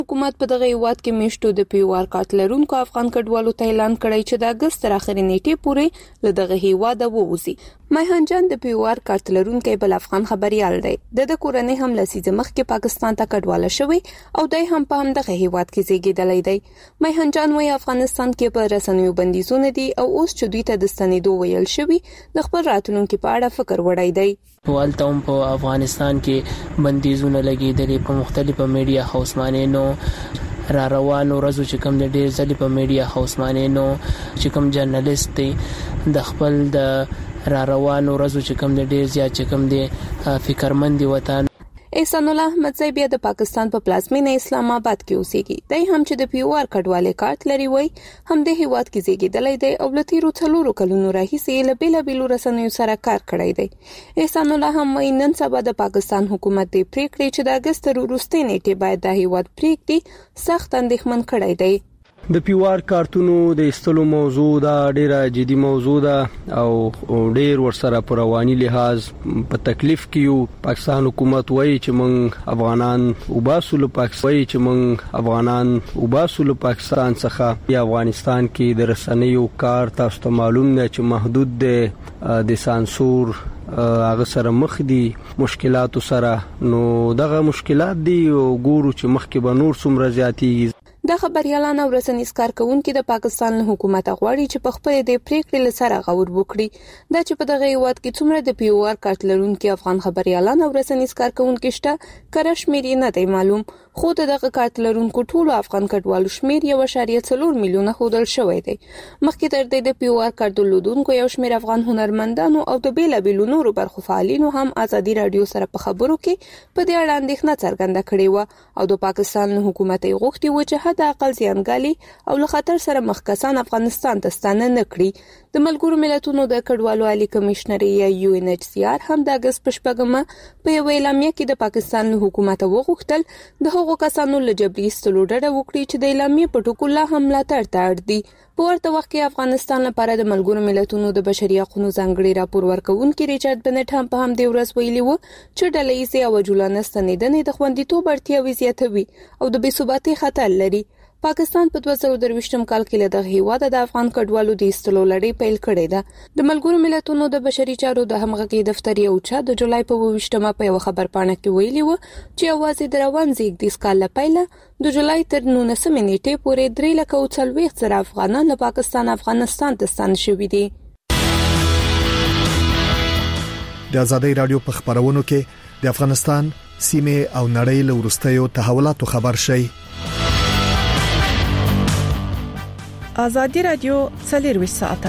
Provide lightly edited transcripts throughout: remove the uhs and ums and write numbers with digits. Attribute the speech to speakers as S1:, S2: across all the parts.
S1: حکومت په دغه هیواد کې میشتو د پیوار کارت لرونکو افغان کډوالو ته اعلان کړی چې د اگست تر اخرې نیټې پورې له دغه هیواد ووځي. میهان جان د پیوار کارت لرونکو بل افغان خبريال دی. د کورنۍ هم لسیزه مخکې پاکستان ته کډواله شوی او دای هم په همدغه هیواد کې زیږیدلی دی. میهان جان وايي افغانستان کې په رسنیو بندیزونه دي او اوس چې دوی ته د ستنېدو ویل شوی د خپل راتلونکي په اړه فکر وړی دی.
S2: والته هم په افغانستان کې بندیزونه لګیدلې په مختلفو میډیا هاوسمانونو را روانو ورځو چې کوم د ډېر ځلې په میډیا هاوسمانونو چې کوم جرنالست دی د خپل د را روانو ورځو چې کوم د ډېر زیات چې کوم دی فکرمند وطن
S1: احسان الله احمدزی بیا د پاکستان په پلازمینه اسلام آباد کې اوسېږي. دای هم چې د پیوار کډوالۍ کارت لري وای هم د هیواد کې زیږیدلی دی او له تیرو 4 کلونو راهیسې له بیلابیلو رسنیو سره کار کړی دی. احسان الله هم وایي نن سبا د پاکستان حکومت د پریکړې چې د اگست وروستۍ نیټه باید د هیواد پریکړې سخت اندېښمن کړی دی.
S3: د پیوار کارتونو د استلو موضوع دا ډیره جدي موضوع ده او ډیر ورسره په رواني لحاظ په تکلیف کې یو. پاکستان حکومت وایي چې موږ افغانان وباسو له پاکستان څخه. یا افغانستان کې د رسنیو کار تاسو ته معلوم دی چې محدود دی د سانسور هغه سره مخ دي مشکلات سره. نو دغه مشکلات دي او ګورو چې مخکې به نور څومره زیاتېږي.
S1: د خبريالان او رسنیز کارکونکو د پاکستان له حکومت غواړي چې په خپل د پریکړې لسره غور وکړي. دا چې په دغه هیواد کې څومره د پیوار کارت لرونکو افغان خبريالان او رسنیز کارکونکو شته کره شمیر نه دی معلوم. خو دغه کارت لرونکو ټول افغان کډوالو شمیر 1.4 میلیونه خودل شوی دی. مخکې تر دې د پیوار کارت درلودونکو یو شمیر افغان هنرمندانو او د بیلابیلو نورو برخو فعالینو هم ازادي رادیو سره په خبرو کې په دې اړه اندېښنه څرګنده کړې و او د پاکستان له حکومت یې غوښتي و چې د عقل زیانګالي او له خطر سره مخ کسان افغانستان ته ستانه نه کړي. د ملګرو ملتونو د کډوالو عالی کمشنر یا UNHCR هم د اگست په شپږمه په یو اعلامیه کې د پاکستان له حکومت وغوښتل د هغو کسانو له جبري استلو ډډه وکړي چې د اعلامیې په ټکو لا هم ملاتړ ته اړ دي. په ورته وخت کې افغانستان لپاره د ملګرو ملتونو د بشري حقوقو ځانګړي راپور ورکوونکي ریچارډ بنټ هم په همدې ورځ ویلي و چې ډله‌ییزې او جولانه ستنېدنې د خوندیتوب اړتیاوې زیاتوي او د بېثباتۍ خطر لري. پاکستان په 2023م کال کې له دغه هیواد د افغان کډوالو د ایستلو لړۍ پیل کړې ده. د ملګرو ملتونو د بشري چارو د همغږي دفتر یو چا د جولای په 28مه په یو خبرپاڼه کې ویلي و چې اوازې د روان زیږدیز کال لپاره د جولای تر 19مې نیټې پورې 340,000 افغانان له پاکستان افغانستان ته ستانه شوي دي.
S4: د آزادۍ رادیو په خبرونو کې د افغانستان سیمه او نړۍ له وروستیو تحولاتو خبر شي.
S5: آزادی رادیو 24 ساعته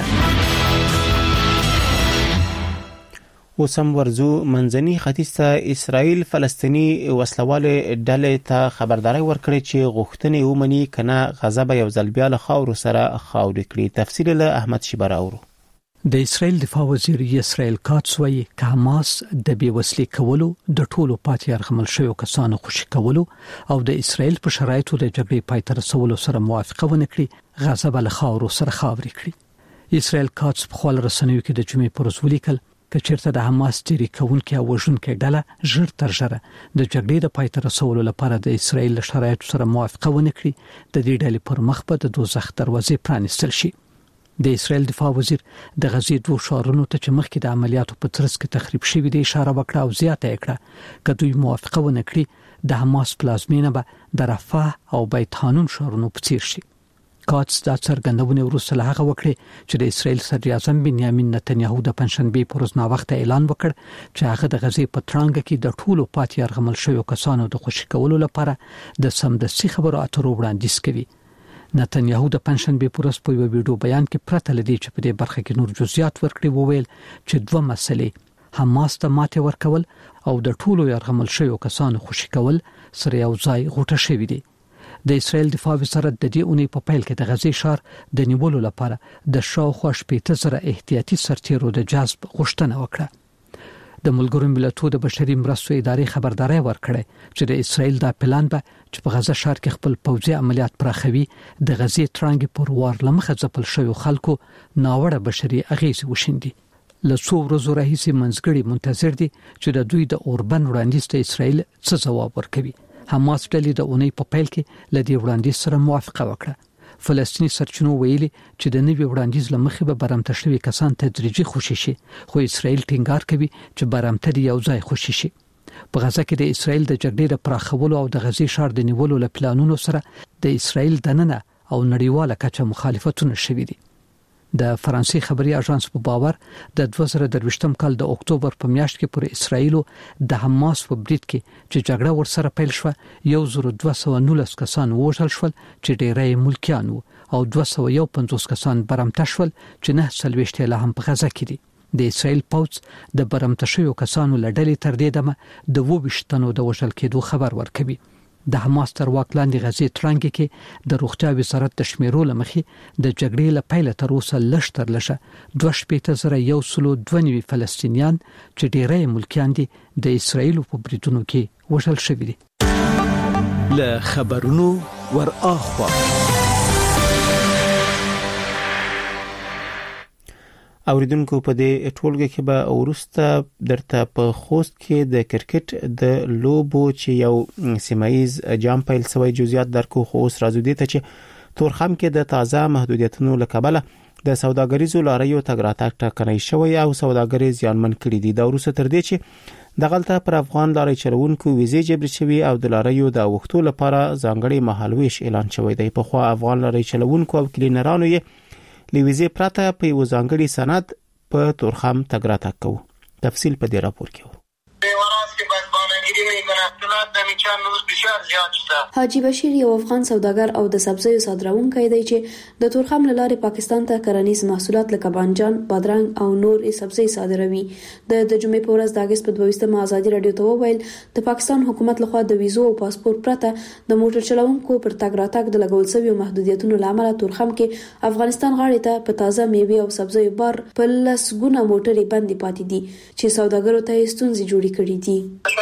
S6: وسم ورزو منځني ختیځ ته اسرائیل فلسطینی وسلواله ډلې ته خبرداري ورکړي چې غوښتنې ومني کنه غزا به یو ځل بیا له خاور سره خاوري کړي. تفصیل له احمد شبراورو.
S7: د اسرائیل دفاع وزیر اسرائیل کاتس وایي چې حماس د بیوسلې کولو د ټولو پاتې ارغمل شویو کسانو خوشي کولو او د اسرائیل په شرایطو د جګړې پای ته رسولو سره موافقه ونه کړي غزا به له خاور سره خاوري کړي. اسرائیل کاتس په خپل رسنیو کې د جمعې پر ورځ ولیکل چې چیرته د حماس تیری کوونکي او وژونکي ډله ژر تر ژره د جګړې د پای ته رسولو لپاره د اسرائیل شرایطو سره موافقه ونه کړي د دې ډلې پر مخ به د دوزخ دروازې پرانیستل شي. د اسرائیل دفاع وزیر د غزې دوه ښارونو ته چې مخکې د عملیاتو په ترڅ کې تخریب شوی دی اشاره وکړه او زیاته کړه چې دوی موافقه ونه کړي د حماس پلازمینه به د رفح او بیت حانون ښارونو په څیر شي. کاتس دا څرګندونه وروسته له هغه وکړه چې د اسرائیل صدر اعظم بنیامین نتنیاهو د پنځشنبه پر ورځ ناوخته اعلان وکړ چې هغه د غزې په ترانګ کې د ټولو پاتې ارغمل شویو کسانو د خوشي کولو لپاره د سمدستي خبرو اترو وړاندیز کوي. نتنیاهو د پنځشنبه پر ورځ په یو ویډیو بیان کې پرته لدی چې په دې برخه کې نور جزئیات ورکړي وویل چې دوه مسلې حماس ته ماته ورکول او د ټولو یرغمل شویو کسانو خوشي کول سره یو ځای غوټه شوی دی. د اسرائیل دفاع وزارت د دې اونۍ په پیل کې د غزې ښار د نیولو لپاره د شاوخوا 15,000 احتیاطي سرتیرو د جذب غوښتنه وکړه. د ملګرو ملتونو د بشري مرستو ادارې خبرداري ورکړه چې د اسرائیل دا پلان به چې په غزه ښار کې خپل پوځي عملیات پراخوي د غزې ترانګ پر وار لمخه ځپل شوی خلکو ناوړه بشري اغیز وشیندي. له څو ورځې راهیسې منځګړي منتظر دي چې د دوی د اوربن وړاندیز ته اسرائیل څه ځواب ورکوي. حماس ډلې د اونۍ په پیل کې لدی وړاندیز سره موافقه وکړه. فلسطینی سرچینو ویلي چې د نوي وړاندیز لمخې به برمته شوی کسان تدریجي خوشي شي، خو اسرائیل ټینګار کوي چې برمته دی یو ځای خوشي شي. په غزا کې د اسرائیل د جګړې د پراخولو او د غزې ښار د نیولو له پلانونو سره د اسرائیل دننه او نړیواله کچه مخالفتونه شوي دي. د فرانسې خبري اژانس په باور د 2023م کال د اکتوبر په میاشت کې پر اسرائیل د حماس په بریټ کې چې جګړه ورسره پیل شو 1219 کسان وژل شول چې ډېری ملکیان او 251 کسان برمته شول چې 9 لا هم په غزا کې دي. د اسرائیل پوځ د برمته شویو کسانو لړلې تر دې دمه د 22 تنو د وژل کېدو خبر ورکوي. د حماس تر واک لاندې غزې ترانګ کې د روغتیا وزارت د شمیرو لمخې د جګړې له پیله تر اوسه لږ تر لږه 2,192 فلسطینیان چې ډېری ملکیان دي د اسرائیل په بریدونو کې وژل شوي دي.
S6: له خبرونو ور اخوا اوریدونکو په دې ټولګه کې به ورسته درته په خوست کې د کرکټ د لوبو چې یو سیمایز جام پیل سوی جزئیات درکو خو اوس راځو دي ته چې تورخم کې د تازه محدودیتونو لکبله د سوداګریزو لاریو تګ راتګ ټاکنې شوی او سوداګري زیانمن کړي دي. دا ورسته تر دې چې دغلته پر افغان لاري چلوونکو ویزې جبر شوی او د لاریو د وختو لپاره ځانګړي مهالويش اعلان شوی دی. په خو افغان لاري چلوونکو او کلینرانو یې لویزې پراته په یو ځانګړي سند په تورخم تګ راتګ کوي. تفصیل په دې راپور کې
S8: حاجی بشیر یو افغان سوداګر او د سبزیو صادروونکی دی چې د تورخم له لارې پاکستان ته کرنیز محصولات لکه بانجان، بادرنګ او نور سبزی صادروي. د جمعې په ورځ د اگست په 22مه ازادي رادیو ته وویل د پاکستان حکومت لخوا د ویزو او پاسپورت پرته د موټر چلوونکو پر تګ راتګ د لګول شویو محدودیتونو لامل تورخم کې افغانستان غاړې ته په تازه میوه او سبزیو بار په لسګونه موټرې بندي پاتې دي چې سوداګرو ته ستونزې جوړې کړې دي.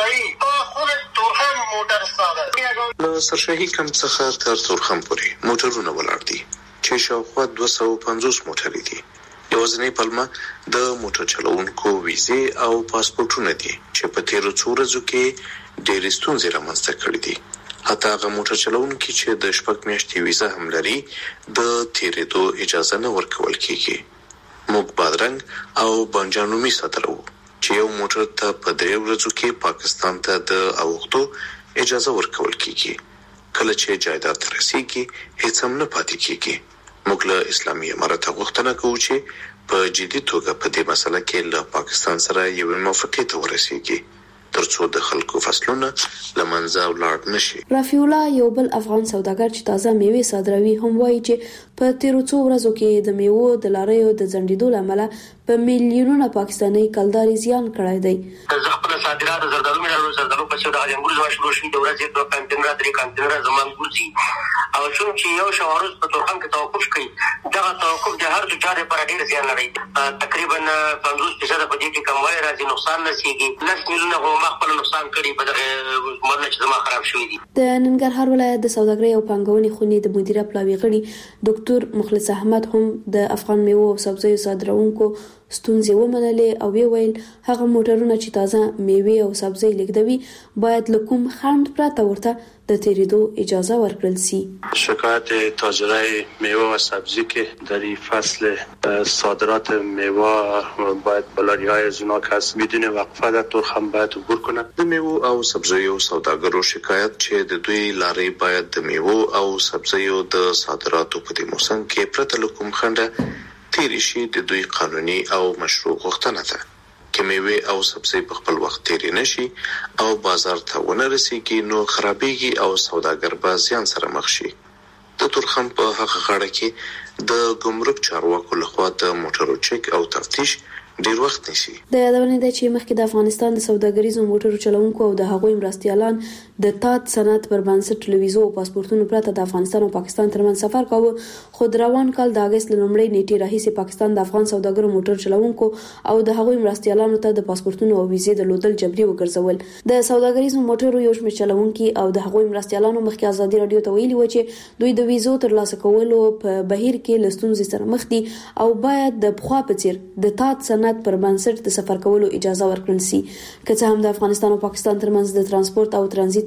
S9: له سرشاهي کمپ څخه تر تورخم پورې موټرونه ولاړ دي چې شاوخوا 250 موټرې دي. یوازینی پلمه د موټر چلوونکو ویزې او پاسپورتونه دي چې په تیرو څو ورځو کې ډېرې ستونزې رامنځته کړې دي. حتی هغه موټر چلوونکي چې د شپږ میاشتې ویزه هم لري د تیرېدو اجازه نه ورکول کیږي. موږ بادرنګ او بانجانومي صادروو چې یو موټر ته په 3 ورځو کې پاکستان ته د اوختو اجازه ورکول کیږي. کله چې جایداد رسیږي هیڅ هم نه پاتې کیږي. موږ له اسلامي امارت غوښتنه کوو چې په جدي توګه په دې مسله کې له پاکستان سره یو موافقه ته ورسیږي ترڅو د خلکو فصلونه لمنځه ولاړ نشي.
S8: رفیع الله یو بل افغان سوداګر چې تازه میوه صادروي هم وایي چې په تیرو څو ورځو کې د میوه د لاریو د ځنډېدو لامل په میلیونونو پاکستاني کلداري زیان کړی دی.
S10: زه خپل صادرات زردالو مې زردالو په څیر د انګور زما شروع شوي د ورځې 2 کانټینر 3 کانټینر زمان ګورځي او چې یو شوارز په تورخم کې توقف کوي دا توقف د هر تجارت پر ډیر زیان لري. تقریبا 50% په دې کې کموالي راځي نقصان نشيږي. 9 میلیونه ما خپل نقصان کړی په دغه مرنه چې زما خراب شوی دي.
S8: د ننګرهار ولایت د سوداګرۍ او پانګونې خونې د مدیره پلاوی غړي ډاکټر مخلص احمد هم د افغان میوه او سبزیو صادروونکو ستونزې ومنلې او ویل هغه موټرونه چې تازه میوه او سبزی لیږدوي باید له کوم خنډ پرته ورته د تیریدو اجازه ورکړل شي.
S11: شکایت تاجرای میوه و سبزی که در این فصل صادرات میوه باید بلاری‌های از اونا که از بدون وقفه در تورخم باید عبور کنه.
S9: د میوه او سبزیو سوداګرو شکایت چې د دوی لارې باید د میوه او سبزیو د صادراتو په دې موسم کې پرته له کوم خنډه تیری شي د دوی قانوني او مشروع غوښتنه ده. که میوه او سبزی په خپل وخت تیری نشي او بازار ته ونه رسیږي نو خرابېږي او سوداګر به زیان سره مخ شي. د تورخم په هغه غاړه کې د ګمرک چارواکو لخوا د موټرو چک او تفتیش ډیر وخت نیسي.
S8: د یادونې ده چې مخکې د افغانستان د سوداګریزو موټرو چلوونکو او د هغوی مرستیالان د تات سند پر بنسټ ویزو او پاسپورتونو پرته د افغانستان او پاکستان ترمنځ سفر کاوه. خو د روان کال د اگست لومړۍ نیټې راهیسې پاکستان د افغان سوداګرو موټر چلوونکو او د هغوی مرستیالانو ته د پاسپورتونو او ویزې د لودل جبري وګرځول. د سوداګریزو موټرو یو شمېر چلوونکي او د هغوی مرستیالانو مخکې ازادي رادیو ته ویلي و چې دوی د ویزو ترلاسه کولو په بهیر کې له ستونزې سره مخ دي او باید د پخوا په څیر د تات سند پر بنسټ د سفر کولو اجازه ورکړل شي. که څه هم د افغانستان او پاکستان ترمنځ د ترانسپورت او ترانزیت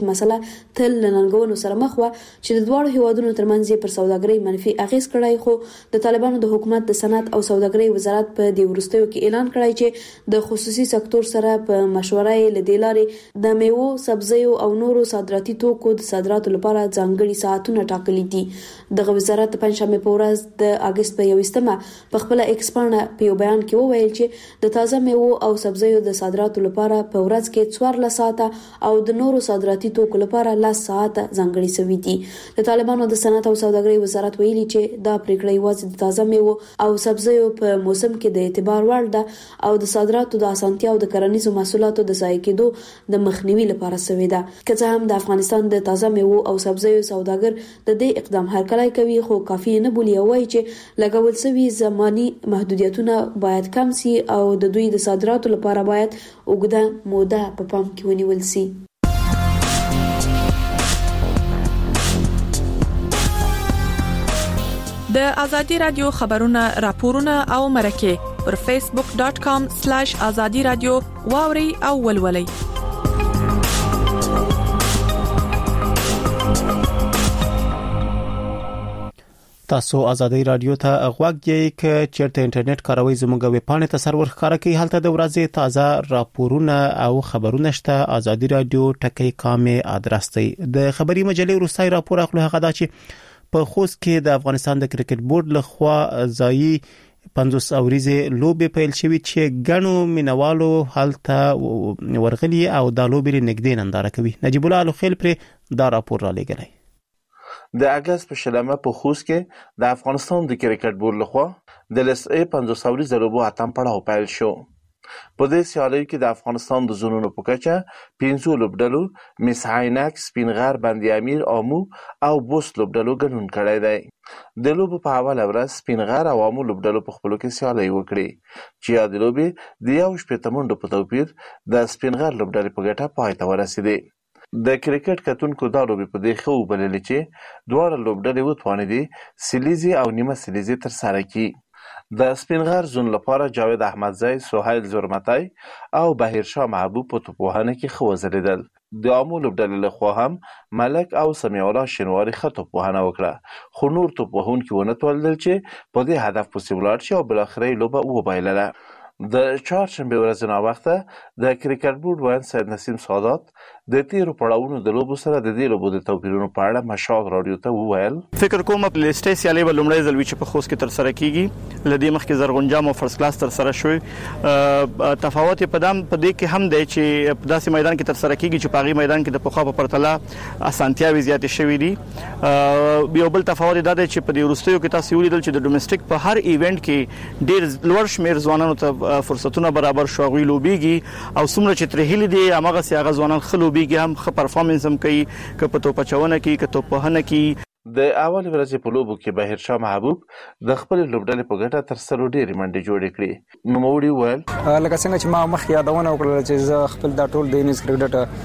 S8: ټرانزیت مسله تل لننګونو سره مخ و چې د دوه هیوادونو ترمنځ پر سوداګرۍ منفي اغیز کړای، خو د طالبانو د حکومت د صنعت او سوداګرۍ وزارت په دې وروستیو کې اعلان کړی چې د خصوصي سکتور سره په مشوره له دلارې د میوو، سبزیو او نورو صادراتي توکو د صادراتو لپاره ځانګړي ساعتونه ټاکلي دي. دغه وزارت د پنځشنبه په ورځ د اگست په 21مه په خپل ایکس پاڼه په یو بیان کې وویل چې د تازه میوو او سبزیو د صادراتو لپاره په ورځ کې 14 ساعته او د نورو صادراتي توکو لپاره 10 ساعته ځانګړي شوي دي. د طالبانو د صنعت او سوداګرۍ وزارت ویلي چې دا پریکړه یوازې د تازه میوو او سبزیو په موسم کې د اعتبار وړ ده او د صادراتو د اسانتیا او د کرنیزو محصولاتو د ضایع کېدو د مخنیوي لپاره شوې ده. که څه هم د افغانستان د تازه میوو او سبزیو سوداګر د دې اقدام هرکلی کوي، خو کافي نه بولي او وايي چې لګول شوي زماني محدودیتونه باید کم سي او د دوی د صادراتو لپاره باید اوږده موده په پام کې ونیول سي.
S5: د ازادي رادیو خبرونه، راپورونه او مرکه پر facebook.com/azadi radio واوري او ولولي.
S6: تاسو ازادي رادیو ته غوږ یې ک چیرته انټرنیټ کاروي زموږ ویب پاڼه ته سرور ښکارا کوي، هلته د ورځې تازه راپورونه او خبرونه شته. ازادي رادیو ټکی.com ادرس دی. د خبري مجلې روسي راپور اخلو هغه دا چې په خوست کې د افغانستان د کرکټ بورډ لخوا ځایي 50 اوریزه لوبې پیل شوې چې ګڼو مینوالو هلته ورغلي او د لوبې نږدې ننداره کوي. نجیب الله الخیل پر دا راپور را لګلای.
S12: د اگست په شلمه په خوست کې د افغانستان د کرکټ بورډ لخوا د لسې 50 اوریزه لوبو اتم پړاو پیل شو. په دې سیالیو کې د افغانستان د زونونو په کچه 15 لوبډلو مس عینک، سپینغر، بندي امیر، آمو او بوست لوبډلو ګډون کړی دی. د لوبو په اوله ورځ سپینغر او آمو لوبډلو په خپلو کې سیالي وکړي چې یا د لوبې د 1 منډو په توپیر د سپینغر لوبډلې په ګټه پای ته ورسېدې. د کرکټ کتونکو دا لوبې په دې خو وبللې چې دواړه لوبډلې وتوانېدې سلیزي او نیمه سلیزي تر سره کړي. د سپینغر زون لپاره جاوید احمدزی، سهیل زرمتی او بهیرشاه محبوب په توپوهنه کې ښه وځلېدل. د آمو لوبډلې لخوا هم ملک او سمیع الله شینواري ښه توپوهنه وکړه، خو نور توپوهونکي ونه توانېدل چې په دې هدف پسې ولاړ شي او بالاخره یې لوبه وبایلله. د چهارشنبه ورځ ناوخته د کرکټ بورډ وایي سید نسیم سادات د تیرو پړاوونو د لوبو سره د دې لوبو د توپیرونو په اړه مشال رادیو ته وویل.
S13: فکر کوم په لیسټې سیالي به لومړی ځل چې په خوست کې تر سره کیږي، لدې مخکې زرغونجام او فرست کلاس تر سره شوی. تفاوت په دې کې هم دی چې په داسې میدان کې تر سره کیږي چې په هغه میدان کې د پخوا په پرتله اسانتیاوي زیاتې شوې دي. یو بل تفاوت دا دی چې په دې وروستیو کې تاسو ولیدل چې د ډومېسټک په هر ایونت کې ډېر لوړ شمیر ځوانانو ته فرصتونه برابر شو، غوي لوبيږي او څومره چې ترهیل دي هغه سیاغه ځوانان خلوبيږي هم خ پرفارمنس هم کوي، ک په توپ چونه کوي، ک توپ وهنه کوي.
S12: د اول ورځې په لوبو کې بهیرشاه محبوب د خپل لوبډلې په ګټه تر سره ډېرې منډې جوړې کړې. نوموړي وویل
S14: لکه څنګه چې ما مخ یادونه وکړه چې زه خپل دا ټول د انګلیس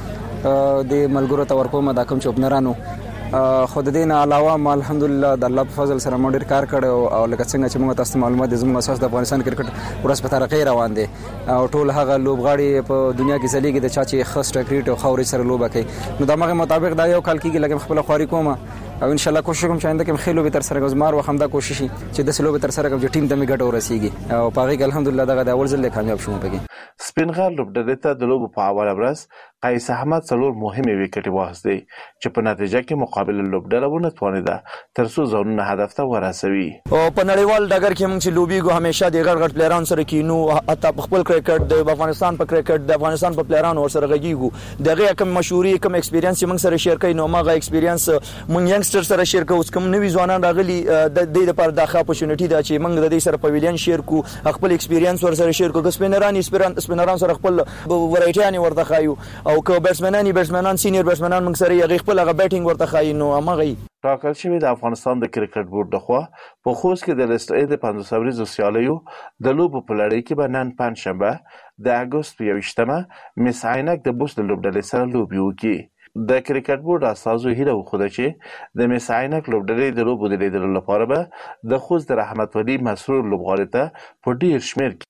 S14: کرکټ د ملګرو ته ورکوم دا کوم چې اوپنرانو خو د دې نه علاوه ما الحمدلله د الله په فضل سره ما ډېر کار کړی او لکه څنګه چې موږ تاسو معلومات دي زموږ اساس د افغانستان کرکټ ورځ په ترقۍ روان دي او ټول هغه لوبغاړي په دنیا کې ځلیږي د چا چې خاص کرکټ او خاورې سره لوبه کوي. نو دا مغه مطابق دا یو کال کېږي لکه خپل خواري کوم او ان شاء الله کوشش کوم چې آینده کې خېلو به تر سره غزمار و هم دا کوشش چې د سلو به تر سره کوم چې ټیم ته می ګټ ورسیږي او پاره کې الحمدلله دغه د اول ځل کامیاب شوم پکې.
S12: سپینغر لوبډلې ته د لوبو په اوله ورځ قیس احمد څلور مهمه وکټې واخیستې چې په نتیجه کې مقابل لوبډله ونه توانېده تر څو ځانونه هدف ته ورسوي.
S15: او په نړیوال ډګر کې موږ چې لوبیګو همیشه د غړ پلیران سره کینو، حتی خپل کرکټ د افغانستان په کرکټ د افغانستان په پلیران ور سره غږیږو، دغه کوم مشهوري کوم ایکسپیرینس موږ سره شیر کوي. نو ماغه ایکسپیرینس موږ ینګستر سره شیر کوو، کوم نوی ځوانان راغلي د دې لپاره د ښه اپورچونټی دا چې موږ د دې سره پویلین شیر کو، خپل ایکسپیرینس ور سره شیر کوو، سپینران سره خپل ورایټیان ورته خایو او که بیټسمنان سینیئر بیټسمنان موږ سره یې خپل هغه بیټینګ ورته خایي. نو هغه
S12: ټاکل شوی د افغانستان د کرکټ بورډ لخوا په خوست کې د لیسټ د 50 اوریزو سیالیو د لوبو په لړۍ کې به نن پنځشنبه د اګست 21مه مس عینک د بوست لوبډلې سره لوبي وکړي. د کرکټ بورډ اساسو هیله وخوده چې د مس عینک لوبډلې د لوبو د لیدلو لپاره به د خوست د رحمت ولی مسرور لوبغاړي ته په ډیر شمیر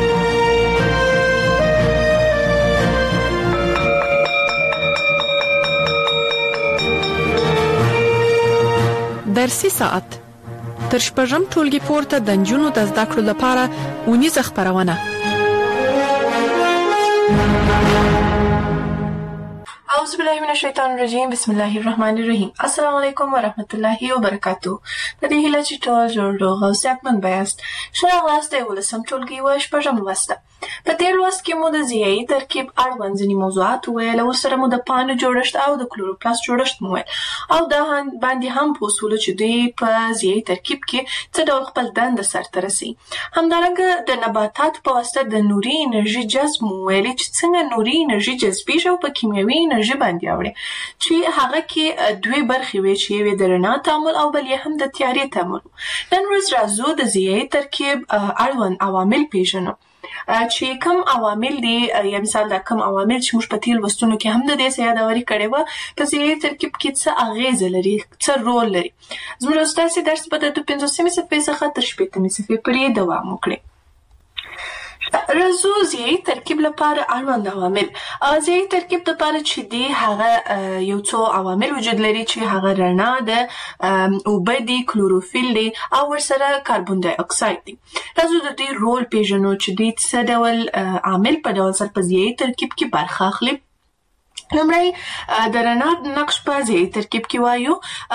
S12: کې.
S5: درسي ساعت تر شپږم ټولګي پورته د نجونو د زده کړو لپاره ونیزه خپرونه.
S16: اعوذ بالله من الشیطان الرجیم. بسم الله الرحمن الرحیم. السلام علیکم ورحمت الله وبرکاتو. د دې هیله چې ټول جوړ او صحتمند یاست. ښه راغلاست د 18م ټولګي و شپږم لوست. په دې لوست کې مو د ضیايي ترکیب اړوند ځینې موضوعات وویل او سره مو د پانو جوړښت او د کلوروپلاست جوړښت مو ویل او دا باندې هم پوسولو چې دوی په ضیايي ترکیب کې څه ډول خپل دنده سرته رسوي. همدارنګه د نباتاتو په واسطه د نوري انرژي جذب مو ویل چې څنګه نوري انرژي جذبیږي او په کیمیاوي انرژي باندې اوړي چې هغه کې دوه برخې وي چې یو د رڼا تعامل او بل یې هم د تیارې تعامل. نن ورځ راځو د ضیايي ترکیب اړوند عوامل پیژنو چې کوم عوامل دي. یا مثال دا کوم عوامل چې موږ په تیر لوستونو کې هم د دې یادوري کړې و په ضیايي ترکیب کې څه اغیزه لري، څه رول لري. زموږ استاد درس په د 15 صفحې څخه تر 15 صفحې پورې دوام وکړي. رازو ضیايي ترکیب لپاره اړوند عوامل. ضیايي ترکیب لپاره چې دی هغه یو څو عوامل وجود لري چې هغه رڼا ده، اوبه دي، کلوروفیل دی او ورسره کاربن ډای اکساید دی. رازو د دې رول پیژنو چې دی څه ډول عامل په ډول سره په ضیايي ترکیب کې برخه اخلي. لومړی د رڼا نقش په ضیايي ترکیب کې وایو.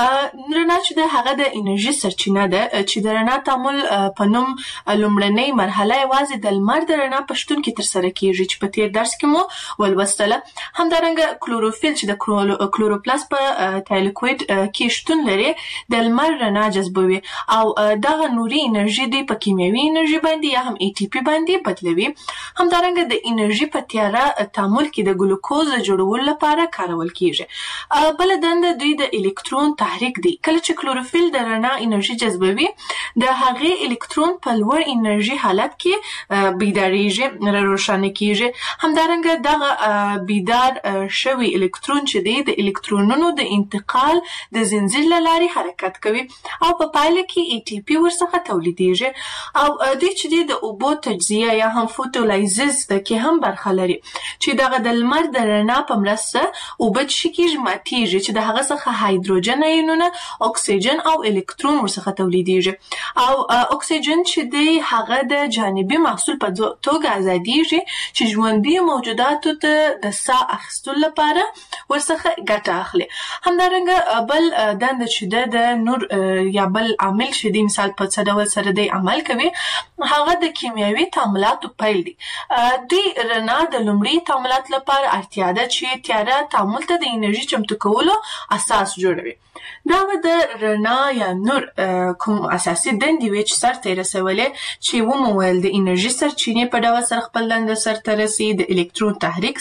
S16: رڼا چې ده هغه د انرژي سرچینه ده چې د رڼا تعامل په نوم لومړنۍ مرحله یوازې د لمر د رڼا په شتون کې ترسره کیږي چې په تیر درس کې مو ولوستله. همدارنګه کلوروفیل چې د کلوروپلاست په تایلوکوید کې شتون لري د لمر رڼا جذبوي او دغه نوري انرژي دی په کیمیاوي انرژي باندې یا هم ATP باندې بدلوي. همدارنګه د انرژي په تیاره تعامل کې د ګلوکوز جوړولو لپاره کارول کیږي. بل دنده دوی د الکترون تحریک دی. کله چې کلوروفیل د رڼا انرژي جذبوي د هغې الکترون په لوړ انرژي حالت کې بیداریږي، روښانه کیږي. همدارنګه دغه بیدار شوی الکترون چې دی د الکترونونو د انتقال د زنجیر له لارې حرکت کوي او په پایله کې ATP ورڅخه تولیدیږي او دوی چې دی د اوبو تجزیه یا هم فوتولایزز کې هم برخه لري چې دغه د لمر د رڼا په مرسته اوبه چې کیږي ماتیږي چې د هغه څخه هایدروجن ایونونه، اکسیجن او الکترون ورڅخه تولیدیږي او اکسیجن چې دی هغه د جانبي محصول په توګه ازادیږي چې ژوندي موجوداتو ته د ساه اخیستلو لپاره ورڅخه ګټه اخلي. همدارنګه بل دنده چې د نور یا بل عامل چې دی مثال په څه ډول سره دی عمل کوي هغه د کیمیاوي تعاملاتو پیل دی. دوی رڼا د لومړي تعاملات لپاره اړتیا ده چې تیاره تعامل ته د انرژي چمتو کولو اساس جوړوي. دا د رڼا یا نور کوم اساسي دندې وي چې سرته یې رسولې چې ومو ویل د انرژي سرچینې په ډول سره خپل دنده سرته رسي، د الکترون تحریک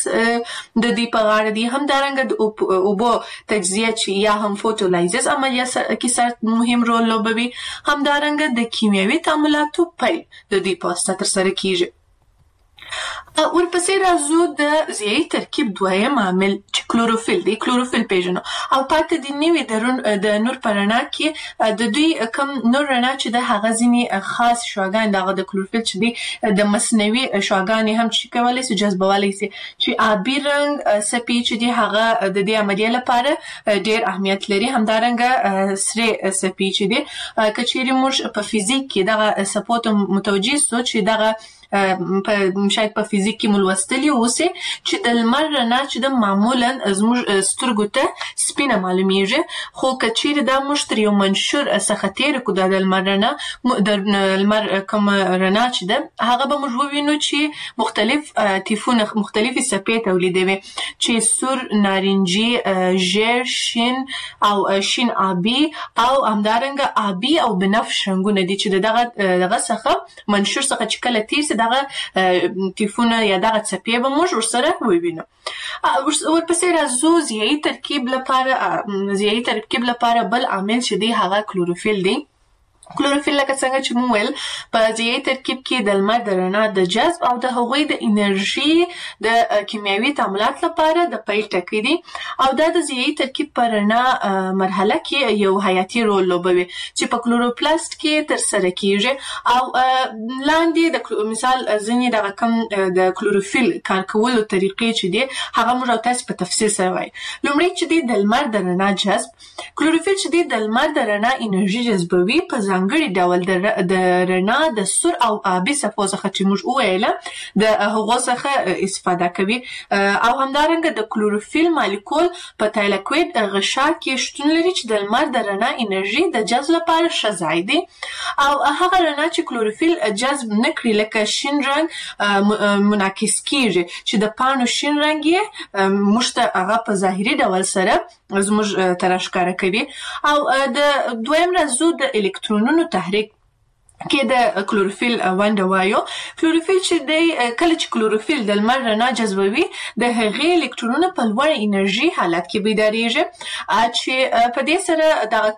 S16: د دې په غاړه دي. همدارنګه د اوبو تجزیه چې یا هم فوتولایزز عملیه کې سر مهم رول لوبوي. همدارنګه د کیمیاوي تعاملاتو پیل د دې په واسطه ترسره کیږي. ورپسې راځو د ضیايي ترکیب دویم عامل چې کلوروفیل دی. کلوروفیل پیژنو او پاتې د نوي د نور په رڼا کې د دوی کم نور رڼا چې د هغه ځینې خاص شعاګان دغه د کلوروفیل چې دی د مصنوعي شعاګانې هم چې کولی شي جذبولی شي چې آبي رنګ سپي چې دی هغه د دې عملیې لپاره ډېر اهمیت لري. همدارنګه سره سپي چې دی که چیرې موږ په فزیک کې دغه سپو ته متوجه سو چې دغه شاید په فزیک کې ملوستلی اوسه چې د لمر رڼا چې د معمولا زموږ سترګو ته سپینه معلومیږي خو که چیرې دا موږ تر یو منشور څخه تیر کو د لمر رڼا د لمر کوم رڼا چې ده هغه به موږ ووینو چې مختلف تیفونه مختلفې څپې تولیدوي چې سور، نارنجي، ژیړ، شین او شین آبي او همدارنګه آبي او بنفش رنګونه دي چې دغه څخه منشور څخه چې کله تیر سي دغه تیفونه یا دغه څپې به موږ ورسره ووینو. ورپسې راځو ضیايي ترکیب لپاره بل عامل چې دی هغه کلوروفیل دی. کلوروفیل لکه څنګه چې مو ویل په ضیايي ترکیب کې د لمر د رڼا د جذب او د هغوی د انرژي د کیمیاوي تعاملات لپاره د پیل ټکی دي او دا د ضیايي ترکیب په رڼا مرحله کې یو حیاتي رول لوبوي چې په کلوروپلاست کې ترسره کیږي او لاندې د مثال ځینې د کم د کلوروفیل کار کولو طریقې چې دي هغه موږ تاسو په تفصیل سره وایي. لومړی چې د لمر د رڼا جذب کلوروفیل چې د لمر د رڼا انرژي جذبوي په ځانګړي ډول د رڼا د سور او آبي صفحو څخه چې موږ وویل د هغو څخه استفاده کوي او همدارنګه د کلوروفیل مالیکول په تایلاکوید غشا کې شتون لري چې د لمر د رڼا انرژي د جذب لپاره ښه ځای دی او هغه رڼا چې کلوروفیل جذب نکړي لکه شین رنګ منعکس کیږي چې د پاڼو شین رنګ یې موږ ته هغه په ظاهري ډول سره زموږ ته راښکاره کوي او د دویم رازو د الکترونونو تحریک کې د کلوروفیل ونډه وایو. کلوروفیل چې د کله چې کلوروفیل د لمر رڼا جذبوي د هغې الکترونونه په لوړ انرژي حالت کې بیداریږي چې په دې سره د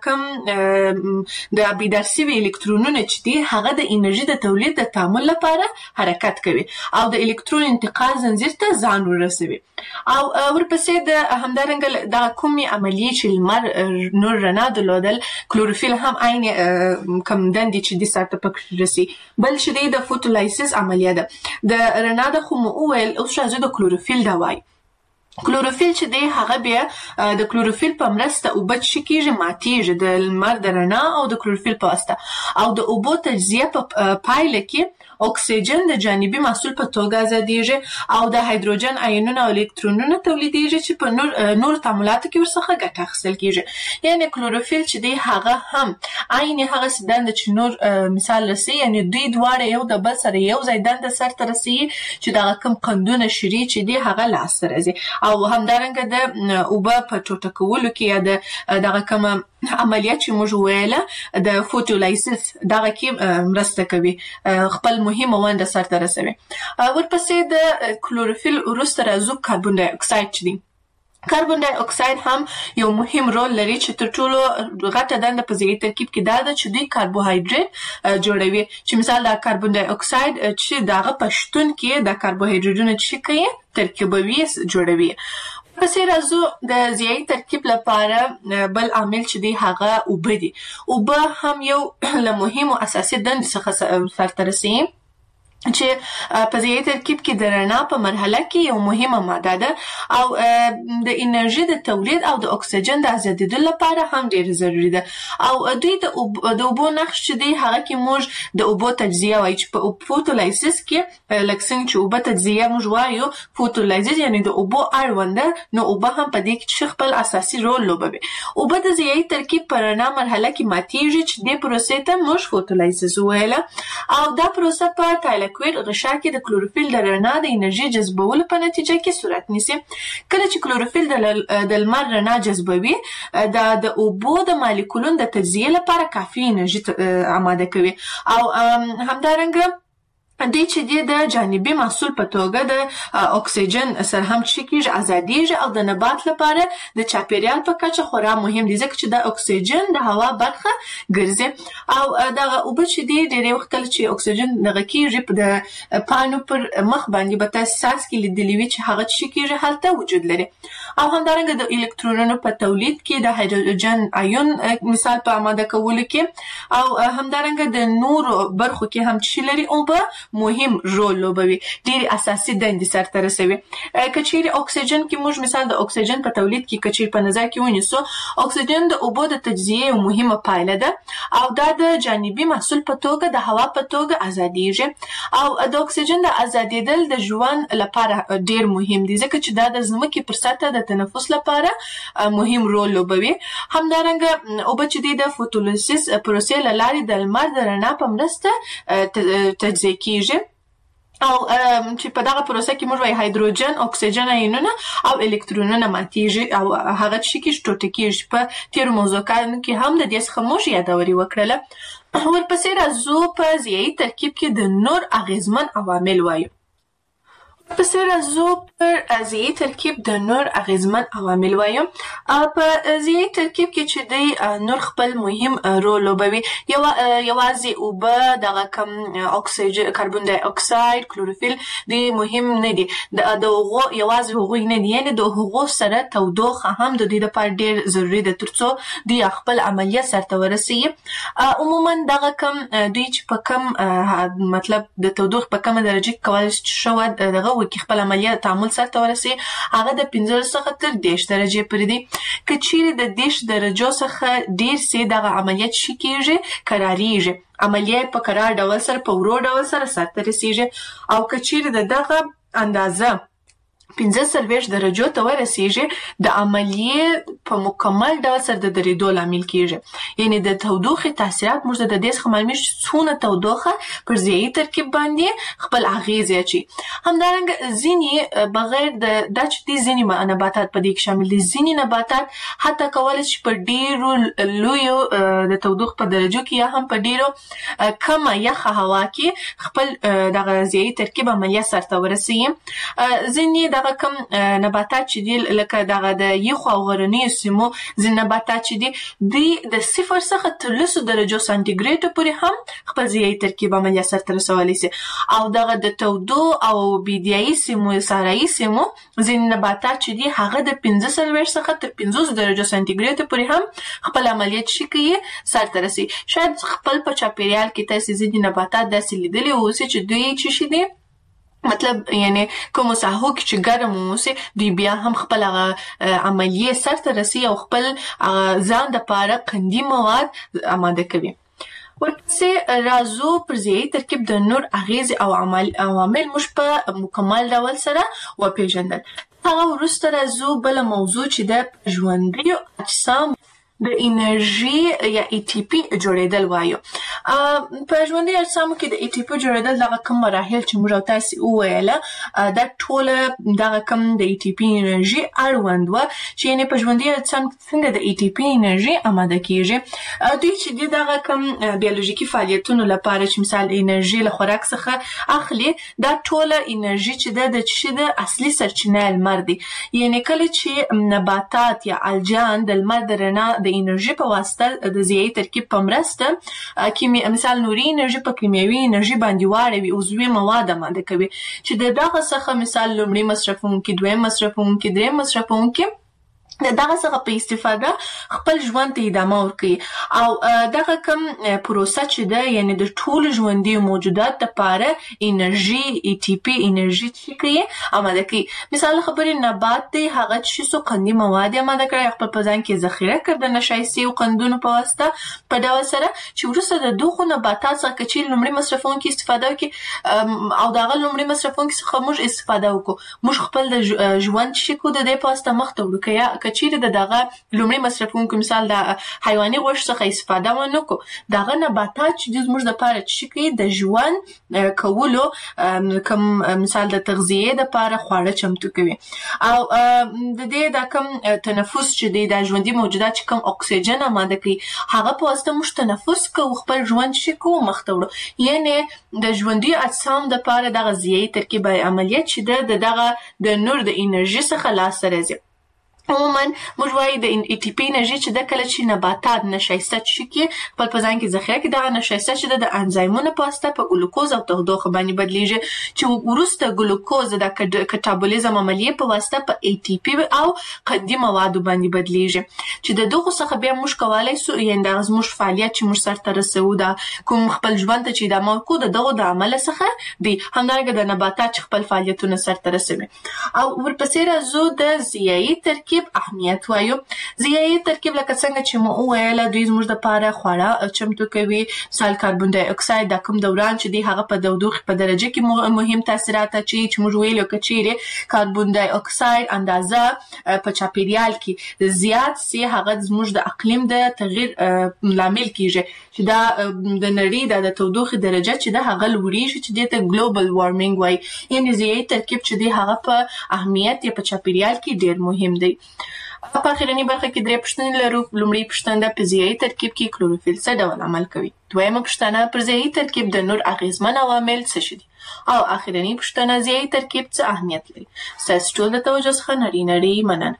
S16: کم د بیدار شوي الکترونونه چې دي هغه د انرژي د تولید د تعامل لپاره حرکت کوي او د الکترون انتقال زنجیر ته ځان ورسوي او ورپسې د همدارنګه د کومې عملیې چې لمر نور رڼا درلودل کلوروفیل هم عین کم دندې چې د ته پکې رسي بل چې د فوټولایسیس عملیه ده د رڼا د خو مو ویل اوس راځو د کلوروفیل دا وای. کلوروفیل چې دی هغه بیا د کلوروفیل په مرسته اوبه چې کیږي ماتیږي د لمر د رڼا او د کلوروفیل په واسطه او د اوبو تجزیه په پایله کې اکسیجن د جانبي محصول په توګه ازادیږي او د هایدروجن آیونونه او الکترونونه تولیدیږي چې په نور تعاملاتو کې ورڅخه ګټه اخیستل کیږي. یعنی کلوروفیل چې دی هغه هم عین هغه دند چې نور مثال رسي یعنی دوی دواړه یو د بل سره یو ځای دند سره رسي چې دا کوم قندونه شری چې دی هغه لاس راځي او همدارنګه د اوبه په ټوټه کولو کې یا دغه کوم عملیات چې موږ ویله د فوټولایسیس دغه کې مرسته کوي خپل مهمه ونډه سرته رسوي. ورپسې د کلوروفیل وروسته راځو کاربن ډای اکساید چې دی. کاربن ډای اکساید هم یو مهم رول لري چې تر ټولو غټه دنده په ضیايي ترکیب کې دا ده چې دوی کاربوهایډریټ جوړوي چې مثال د کاربن ډای اکساید چې دغه پښتون کې د کاربوهایډریټونو چې کوي ترکیبوي جوړوي. پسې راځو د ضیايي ترکیب لپاره بل عامل چې دی هغه اوبه دي. اوبه هم یو له مهمو اساسي دندو څخه سرته رسي چې په ضیايي ترکیب کې د رڼا په مرحله کې یو مهمه ماده ده او د انرژي د تولید او د اکسیجن د ازادېدو لپاره هم ډیر ضروری ده او دوی د اوبو نقش چې دی هغه کې موږ د اوبو تجزیه وایي چې په فوټولایسیس کې لکه څنګه چې اوبه تجزیه موږ وایو فوټولایسیس یعنی د اوبو اړوند نو اوبه هم په دې کې خپل اساسي رول لوبوي. اوبه د ضیايي ترکیب په رڼا مرحله کې ماتیږي چې د پروسې ته موږ فوټولایسیس ویل او دا پروسه په تایلاکوید غشا کې د کلوروفیل د رڼا د انرژي جذبولو په نتیجه کې صورت نیسي. کله چې کلوروفیل د لمر رڼا جذبوي د اوبو د مالیکولونو د تجزیه لپاره کافي انرژي آماده کوي او همدارنګه دوی چې د جانبي محصول په توګه د اکسیجن سره هم چې کیږي ازادیږي او د نبات لپاره د چاپیریال په کچه خورا مهم دي ځکه چې د اکسیجن د هوا برخه ګرځي او دغه اوبه چې دی ډېری وخت چې اکسیجن دغه کیږي د پانو پر مخ باندې به تاسو ساس کې لیدلی وي چې هغه چې کیږي هلته وجود لري او همدارنګه د الکترونونو په تولید کې د هایدروجن آیون مثال په آماده کولو کې او همدارنګه د نورو برخو کې هم چې لري اوبه مهم رول لوبوي ډېر اساسي دندې سرته رسوي. کچېرې اکسیجن کې موږ مثال د اکسیجن په تولید کې کچېر په نظر کې ونیسو اکسیجن د اوبو د تجزیه یو مهمه پایله ده او دا د جانبي محصول په توګه د هوا په توګه ازادیږي او د اکسیجن د ازادېدل د ژوند لپاره ډېر مهم دي ځکه چې دا د ځمکې پر سطح د تنفس لپاره مهم رول لوبوي. همدارنګه اوبه چې د فوټولایسیس پروسې له لارې د لمر د رڼا په مرسته تجزیه کیږي او چې په دغه پروسه کې موږ وايي هایدروجن اکسیجن آیونونه او الکترونونه ماتیږي او هغه چې ټوټه کیږي. په تیرو موضوعاتو کې هم د دې څخه موږ یادوري وکړله. ورپسې راځو په ضیايي ترکیب کې د نور اغیزمن عوامل وایو. پس راځو پر ازي ترکیب د نور اغیزمن عوامل وایم. په ازي ترکیب کې چې د نور خپل مهم رول لوبوي، یوازې اوبه، دغه کم اکسیجن، کاربن ډای اکساید، کلوروفیل د مهم نه دي، د هغو یوازې هغوی نه دي، یعنې د هغو سره تودوخه هم د دوی لپاره ډېر ضروري ده ترڅو دوی خپل عملیه سرته ورسوي. عموما دغه کم دوی چې په کم مطلب د تودوخې په کومه درجه کې کولی شي دغه وکړي خپل عملیه تعامل سرته ورسوي، هغه د 15 څخه تر 10 درجې پورې دي. که چیرې د 10 درجو څخه ډېر سي دغه عملیات شي کېږي، کرارېږي، عملیه په کرار ډول سره په ورو ډول سره سرته رسېږي. او که چیرې د دغه اندازه 15 درجو ته ورسېږي، د عملیې په مکمل ډول سره د درېدو لامل کېږي. یعنې د تودوخې تاثیرات موږ د دې څخه معلومیږي چې څونه تودوخه پر ضیاعي ترکیب باندې خپل اغیز اچوي. همدارنګه ځینې بغیر دا چې دي ځینې نباتات په دې کې شامل دي، ځینې نباتات حتی کولی شي په ډېرو لویو د تودوخې په درجو کې یا هم په ډېرو کمه یخه هوا کې خپل دغه ضیاعي ترکیب عملیه سرته ورسوي. ځینې دغه کم نباتات چې دي لکه دغه د یخو او غرنیو سیمو ځینې نباتات چې دي دوی د 0 څخه تر 10 درجو سانتیګریډو پورې هم خپل ضیاعي ترکیب عملیه سرته رسولی شي. او دغه د تودو او بیدیایي سیمو، صحرایي سیمو ځینې نباتات چې دي هغه د 15 څخه تر 50 درجو سانتیګریډو پورې هم خپل عملیات شي کوي سرته رسوي. شاید خپل په چاپیریال کې تاسې ځینې نباتات داسې لیدلي اوسي چې دوی چې شي دي مطلب یعنی کوم ساحو کې چې ګرم اوسي دوی بیا هم خپل عملیه سرته رسوي او خپل ځان دپاره قندي مواد آماده کوي. ورپسې راځو پر ضیاعي ترکیب د نور اغیز او عوامل موږ په مکمل ډول سره وپېژندل. هغه وروسته راځو بله موضوع چې د ژوندیو اجسام د انرژي یا ATP جوړېدل وایو. په ژوندیو اجسامو کې د ATP جوړېدل دغه کوم مراحل چې موږ او تاسې وویله دا ټوله دغه کوم د ATP انرژي اړوند وه چې یعنې په ژوندیو اجسام څنګه د ATP انرژي آماده کېږي. دوی چې دي دغه کوم بیولوژیکي فعالیتونو لپاره چې مثال د انرژي له خوراک څخه اخلي، دا ټوله انرژي چې ده د چې د اصلي سرچینه لمر دی. یعنې کله چې نباتات یا الجان د لمر د رڼا د انرژي په واسطه د ضیاعي ترکیب په مرسته مثال نوري انرژي په کیمیاوي انرژي باندې واړوي، عضوي مواد آماده کوي چې د دغه څخه مثال لومړی مصرفونکي، دویم مصرفونکي، دریم مصرفونکي د دغه څخه په استفاده خپل ژوند ته ادامه ورکوي. او دغه کوم پروسه چې ده یعنې د ټولو ژوندیو موجودات لپاره انرژي ATP انرژي چې کوي آماده کوي. مثال خبرې نبات دی، هغه چې څو قندي مواد آماده کړی خپل په ځان کې ذخیره کړ د نشایستې او قندونو په واسطه په ډول سره چې وروسته د دغو نباتات څخه که چیرې لومړي مصرفونکي استفاده وکړي او د هغه لومړي مصرفونکي څخه موږ استفاده وکړو، موږ خپل د ژوند چې کوو د دې په واسطه مخ ته وړو. که که چیرې د دغه لومړي مصرفونکو مثال د حیواني غوښې څخه استفاده ونه کړو، دغه نباتات چې دوی زموږ دپاره چې کوي د ژوند کولو کوم مثال د تغذیې دپاره خواړه چمتو کوي. او د دې دا کوم تنفس چې دی د ژوندي موجودات چې کوم اکسیجن آماده کوي هغه په واسطه موږ تنفس کوو، خپل ژوند چې کوو مخ ته وړو. یعنې د ژوندي اجسام دپاره دغه ضیاعي ترکیب عملیات چې د دغه د نور د انرژي څخه لاسته راځي. عموما موږ وایو د ATP انرژي چې د کله چې نباتات نشایسته چې کې خپل په ځان کې ذخیره کړي، دغه نشایسته چې د انزایمونو په واسطه په ګلوکوز او تودوخه باندې بدلیږي چې وروسته ګلوکوز د کټابولیزم عملیې په واسطه په ATP او قندي موادو باندې بدلیږي چې د دغو څخه بیا موږ کولی سو یعنې دغه زموږ فعالیت چې موږ سرته رسوو دا کوم خپل ژوند ته چې ادامه ورکوو د دغو د عمله څخه دی. همدارنګه د نباتات چې خپل فعالیتونه سرته رسوي. او ورپسې راځو د ضیاعي ترکیب اهمیت وایو. ضیاعي ترکیب لکه څنګه چې مو وویله دوی زموږ دپاره خواړه چمتو کوي. مثال کاربن ډای اکساید دا کوم دوران چې دی هغه په تودوخې په درجه کې مهم تاثیرات اچوي چې موږ ویلو که چیرې کاربن ډای اکساید اندازه په چاپیریال کې زیات سي هغه زموږ د اقلیم د تغییر لامل کیږي چې دا د نړۍ د تودوخې درجه چې ده هغه لوړیږي چې دې ته ګلوبل وارمینګ وایي. یعنې ضیاعي ترکیب چې دی هغه په اهمیت یا په چاپیریال کې ډېر مهم دی. په اخرنی برخه کې درې پوښتنې لرو. لومړی پوښتنه په ضیايي ترکیب کې کلوروفیل څه ډول عمل کوي؟ دویمه پوښتنه پر ضیايي ترکیب د نور اغیزمن عوامل څه دي؟ او اخرنی پوښتنه ضیايي ترکیب څه اهمیت لري؟ ستاسو ټول د توجه څخه نړۍ مننه.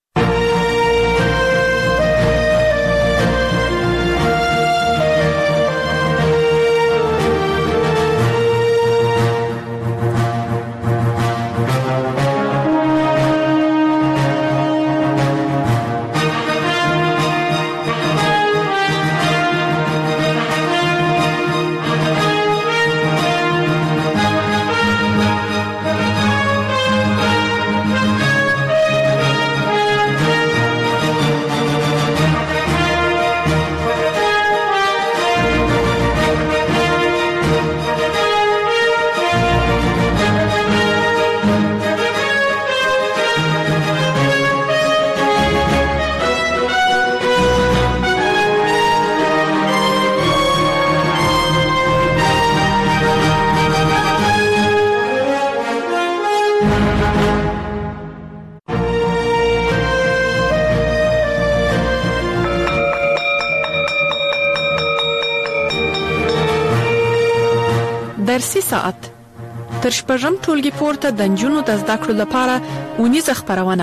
S5: درسي ساعت تر شپږم ټولګي پورته د نجونو د زده کړو لپاره ونیزه خبرونه.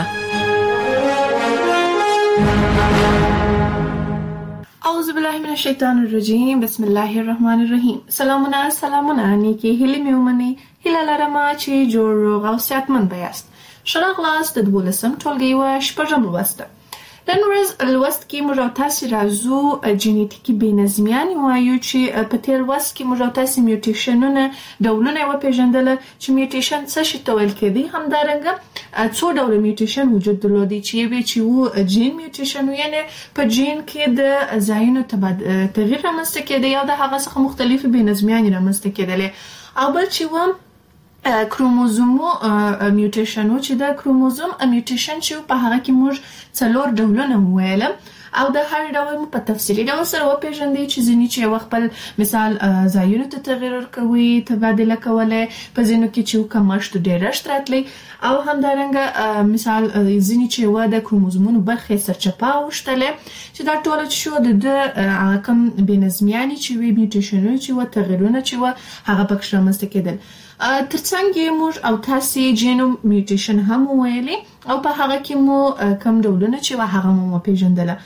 S16: اعوذ بالله من الشیطان الرجیم. بسم الله الرحمن الرحیم. سلامونه نیکی هیله میومنی هیله لرم چې جوړ روغ او صحتمند بیاست. ښه راغلاست د 12م ټولګي و شپږم لوست. نن ورځ لوست کې موږ تاسو راځو جنیټیکي بېنظمیان وایو چې په تیر لوست کې موږ تاسو میوټیشنونه ډولونه وپېژندل چې میوټیشن څه شي ته ویل کېږي. همدارنګه څو ډول میوټیشن وجود درلودي چې و جین میوټیشن یعنی په جین کې د ځایونو تغییر رامنځته کېدی یا د هغه څخه مختلفې بېنظمیان رامنځته کېدلې. او بل چې و کروموزومو میوټیشن چې د کروموزوم میوټیشن چې په هغه کې موږ 4 ډولونه وویل او د هر ډول په تفصیلي ډول سره وپېژندې چې ځینې چې یو خپل مثال ځایونو ته تغییر ورکوي تبادله کولی په ځینو کې چې کمښت ډېرښت راتلی او همدارنګه مثال ځینې چې یوه د کروموزومونو برخې سرچپه اوښتلې چې دا ټوله چې شو د کوم بېنظمیانې چې وي میوټیشنونه چې وه تغییرونه چې وه هغه پکې رامنځته کېدل. ترڅنګ یې موږ او تاسې جینوم میوټیشن هم وویلې او په هغه کې مو کم ډولونه چې وه هغه مو وپېژندله.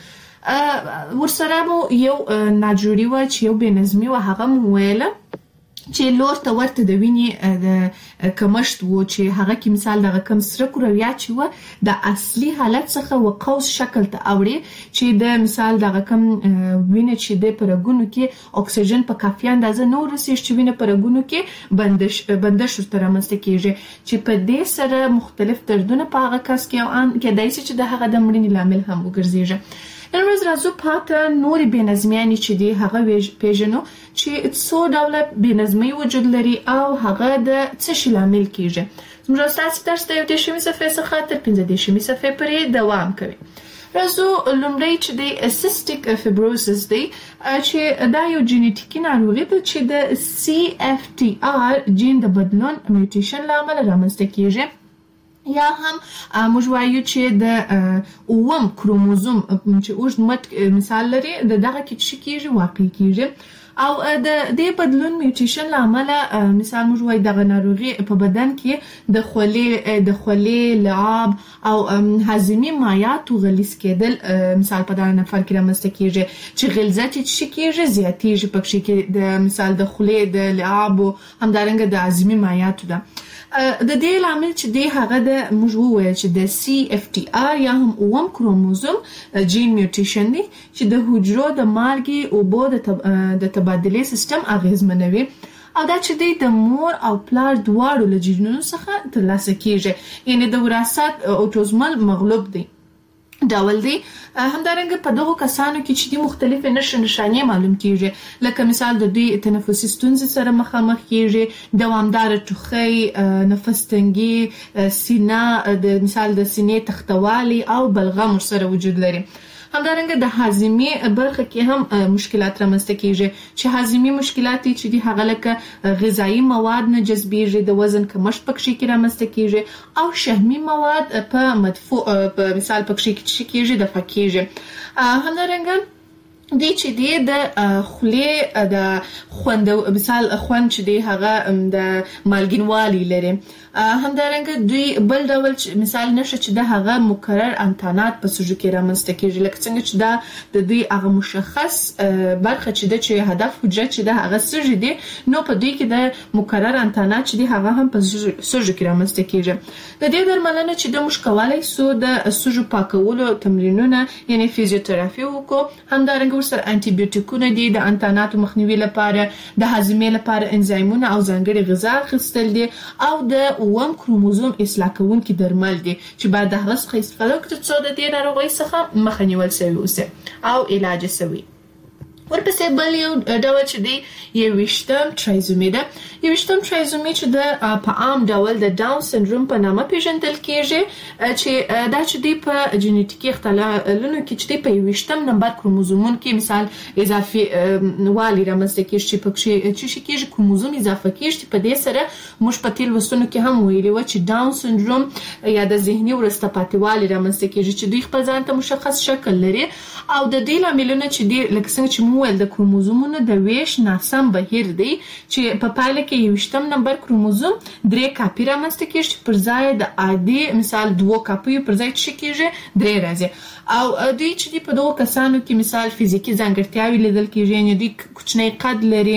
S16: ورسره مو یو ناجوړي وه چې یو بېنظمي وه هغه مو وویله چې لور ته ورته د وینې د کمښت و چې هغه کې مثال دغه کم سره کرویات چې وه د اصلي حالت څخه و قوس شکل ته اوړي چې د مثال دغه کم وینه چې د په رګونو کې اکسیجن په کافي اندازه نه ورسېږي چې وینه په رګونو کې بندش ورته رامنځته کېږي چې په دې سره مختلف دردونه په هغه کس کې کېدای شي چې د هغه د مړینې لامل هم وګرځېږي. نن ورځ راځو پاته نورې بېنظمیانې چې دي هغه پېژنو چې څو ډوله بېنظمۍ وجود لري او هغه د څه شي لامل کېږي. زموږ ستاسې درس د 10مې صفحې څخه تر 15مې صفحې پورې دوام کوي. راځو لومړی چې د سیسټیک فیبروسس دی چې دا یو جینیټیکي ناروغي ده چې د CFTR جین د بدلون میوټیشن له امله رامنځته کېږي یا هم موږ وایو چې د اووم کروموزوم چې اوږد مټ مثال لري د دغه کې څه کېږي واقع کېږي او د دې بدلون میوټیشن له امله مثال موږ وایو دغه ناروغي په بدن کې د خولې لعاب او هاضمي مایعاتو غلیظ کېدل مثال په دغه نفر کې رامنځته کېږي چې غلظت یې څه کېږي زیاتېږي پکې کې د مثال د خولې د لعاب او همدارنګه د هاضمي مایعاتو ده. د دې لامل چې دی هغه د موږ وویل چې د CFTR یا هم اووم کروموزوم جین میوټیشن دی چې د حجرو د مالګې اوبو د تبادلې سیستم اغیزمنوي او دا چې دی د مور او پلار دواړو له جینونو څخه ترلاسه کېږي یعنی د وراثت اوټوزمل مغلوب دی ډول دی. همدارنګه په دغو کسانو کې چې د مختلفې نښانې معلوم کېږي لکه مثال د دوی تنفسي ستونزې سره مخامخ کېږي دوامداره ټوخی نفس تنګي سینه د مثال د سینې تختوالي او بلغم ورسره وجود لري. همدارنګه د هاضمې برخه کې هم مشکلات رامنځته کیږي چې هاضمې مشکلات چې دي هغه لکه غذایی مواد نه جذبېږي، د وزن کمښت پکې کې رامنځته کیږي او شحمي مواد په مدفوع په مثال پکې کې کیږي د فکیږي. همدارنګه د چې دی د خولې د خوند مثال خوند چې دی هغه د مالګینوالي لري. همدارنګه دوی بل ډول مثال نشه چې د هغه مکرر انتانات په سوژو کې رامنځته کیږي، لکه څنګه چې دا د دوی هغه مشخص برخه چې د چې هدف حجره چې د هغه سوژو دی نو په دوی کې د مکرر انتانات چې دی هغه هم په سوژو کې رامنځته کیږي. د دې درملنه چې د مشکوالای سو د سوژو پاکولو تمرینونه یعنی فزیوتراپي وکړو. همدارنګه ورسره انټي بیوټیکونه دي د انتاناتو مخنیوي لپاره، د هاضمې لپاره انزایمونه او ځانګړي غذا اخیستل دي او د اوم کروموزوم اصلاح کوونکي درمل دي چې باید د هغه څخه استفاده وکړي څو د دې ناروغۍ څخه مخه نیول شوی اوسي او علاج شوی. ورپسې بل یو ډول چې دی 21 ترایزومي ده. 21 ترایزومي چې د په عام ډول د ډاون سندروم په نامه پیژندل کیږي چې دا چې دی په جینیټیکي اختلالونو کې چې دی په 21 نمبر کروموزومون کې مثال اضافي والی رامنځته کیږي چې پکې چې کیږي کروموزوم اضافه کیږي. په دې سره موږ په تل وسونو کې هم ویلي و چې ډاون سندروم یا د ذهني ورسته پاتې والی رامنځته کیږي چې دوی خپل ځان ته مشخص شکل لري او د دې لاملونه چې دی لکه څنګه چې د کروموزومونو د ویش ناسم بهیر دی چې په پایله کې 21 نمبر کروموزوم 3 کاپی رامنځته کیږي پر ځای د عادي مثال 2 کاپی پر ځای چې کیږي 3 راځي. او دوی چې په دوه کسانو کې مثال فزیکی ځانګړتیاوې لیدل کیږي، یعنی دوی کوچنی قد لري،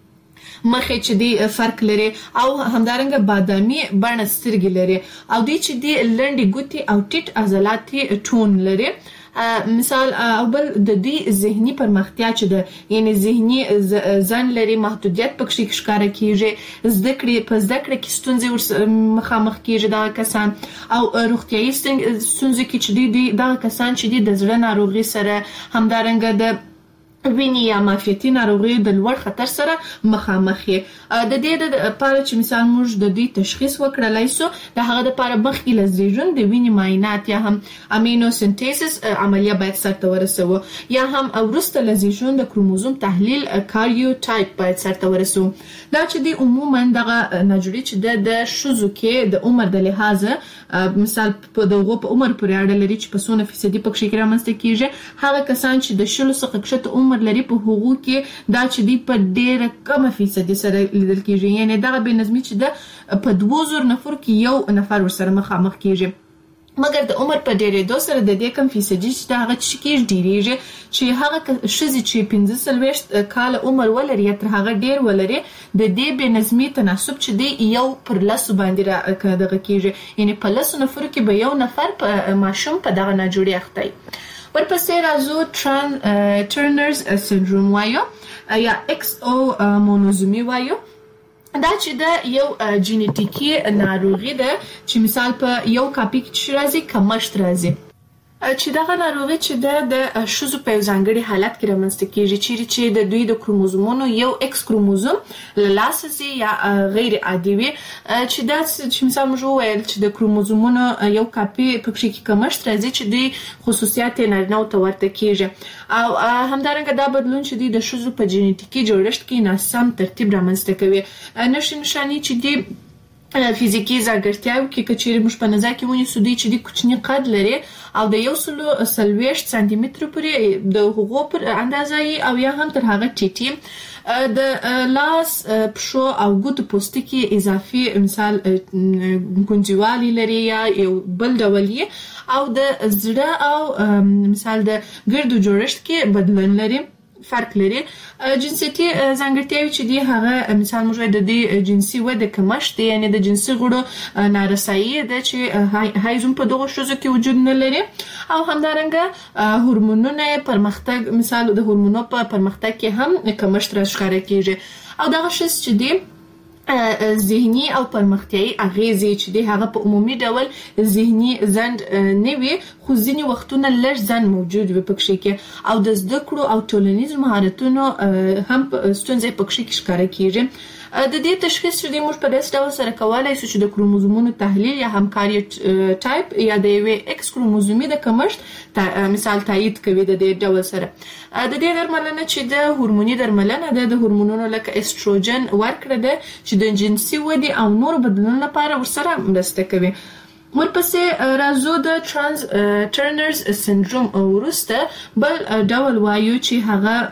S16: مخې چې دی فرق لري او همدارنګه بادامي بڼه سترګې لري او دوی چې دی لنډې ګوتې او ټیټ عضلاتي ټون لري. مثال اول د دې ذهني پرمختیا چې د یعنی ذهني ځان لري محدودیت پکې ښکارا کیږي، زده کړې کې ستونزې مخامخ کیږي دا کسان او روغتیايي ستونزې کې چې دی دا کسان چې د زړه ناروغي سره همدارنګه د ویني یا معافیتي ناروغي د لوړ خطر سره مخامخ دي. د دې لپاره چې مثال موږ د دې تشخیص وکړلای سو د هغه لپاره مخکې لزیجون د ویني معاینات یا هم امینو سنتیسس عملیه باید سرته ورسوي یا هم ورسته لزیجون د کروموزوم تحلیل کاریوټایپ باید سرته ورسوي. دا چې د عموما دغه نجوړي چې د شوزو کې د عمر د لحاظه مثال په دغه په عمر پورې اړه لري چې په څونه فیصدي پکې رامنځته کیږي. هغه کسان چې د شلو څخه کښته عمر لري په هغو کې دا چې دی په ډیره کمه فیصدي سره لیدل کیږي، یعنی دا به نظمی چې د په 2000 نفر کې یو نفر ورسره مخامخ کیږي. مګر د عمر په ډیرېدو سره د دې کم فیصدي چې هغه چې ډیریږي چې هغه شزي چې 15 کال عمر ولري یا تر هغه ډیر ولري د دې به نظمی تناسب چې دی یو پر لاسو باندې را دغه کیږي، یعنی په لاسو نفر کې به یو نفر په ماشوم په دغه ناجوړي اخته. ورپسې راځو ټرنرز سندروم وایو یا ایکس او مونوزومي وایو. دا چې د یو جینیټیکي ناروغي ده چې مثال په یو کاپی کې راځي کمښت راځي چې دغه ناروغي چې د شوزو په ځانګړي حالت کې رامنځته کیږي چې د دوی د کروموزومونو یو ایکس کروموزوم لاساسي یا غیر عادي وي چې دا چې مثال موږ وایل چې د کروموزومونو یو کاپی په کې کمښت راځي چې د خصوصیات نارینه او ته ورته کیږي او همدارنګه دا بدلون چې د شوزو په جینیټیکي جوړښت کې ناسم ترتیب رامنځته کوي. نشانی چې دی فزیکی ځانګړتیاوې کې کچېرې موږ په نظر کې ونیسو دوی چې د کوچني قد لري او د 140 سانتي متر پورې د هغو پر اندازې او یا هم تر هغه ټیټي د لاس پښو او ګوتو پوستکي اضافي مثال ګونځوالي لري یا یو بل ډول او د زړه او مثال د ګردو جوړښت کې بدلون لري فرق لري. جنسيتي ځانګړتیاوې چې دی هغه مثال موږ د دې جنسي وده کمښت دی، یعنی د جنسي غړو نارسایي ده چې هایزم په دغه شوزو کې وجود نه لري او همدارنګه هورمونونه پرمختګ مثال د هورمونو په پرمختګ کې هم کمښت راښکاره کیږي او دغه شس چې دی ذهني او پرمختیايي اغیزې چې دی هغه په عمومي ډول ذهني زند نه وي خو ځینې وختونه لږ زند موجود وي پکې کې او د زده کړو او ټولنیز مهارتونو هم ستونزې پکې ښکاره کیږي. د دې تشخیص چې موږ په داسې ډول سره کولای شو چې د کروموزومونو تحلیل یا همکاري ټایپ یا د یوې ایکس کروموزومي د کمښت مثال تایید کوي د دې ډول سره. د دې درملنه چې د هورموني درملنه ده د هورمونونو لکه استروجن ورکړه ده چې د جنسي ودې او نور بدلونونو لپاره ورسره مرسته کوي. ورپسې راځو د ترانس ټرنرز سندروم وروسته بل ډول وایو چې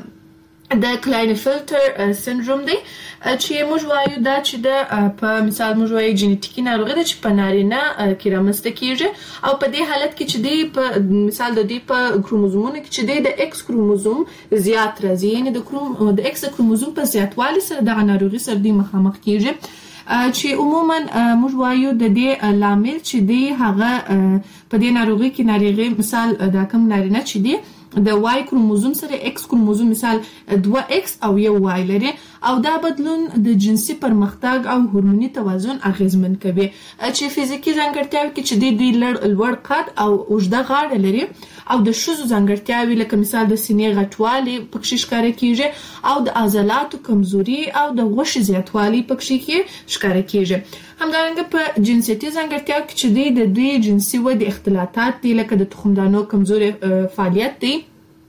S16: هغه د کلاینفلټر سندروم دی چې موږ وایو دا چې د په مثال موږ وایو جینیټیکي ناروغي ده چې په نارینه کې رامنځته کیږي او په دې حالت کې چې دی په مثال د دې په کروموزومونو کې چې دی د ایکس کروموزوم زیات راځي یعنی د ایکس کروموزوم په زیاتوالي سره د ناروغي سره دی مخامخ کیږي چې عموما موږ وایو د دې لامل چې دی هغه په دې ناروغي کې ناروغي مثال دا کوم نارینه چې دی د وای کروموزوم سره ایکس کروموزوم مثال 2x او 1y لري او دا بدلون د جنسي پرمختګ او هورموني توازن اغیزمن کوي چې فزیکی ځانګړتیاوې کې چې د لوړ قد او اوږده غاړه لري او د ښځو ځانګړتیاوې لکه مثال د سینې غټوالی پکې ښکاره کیږي او د عضلاتو کمزوري او د غوښې زیاتوالی پکې ښکاره کیږي. همدارنګه په جنسیتي ځانګړتیاوو کې چې د دوی جنسي ودې اختلاطات دي لکه د تخمدانو کمزوري فعالیت دی.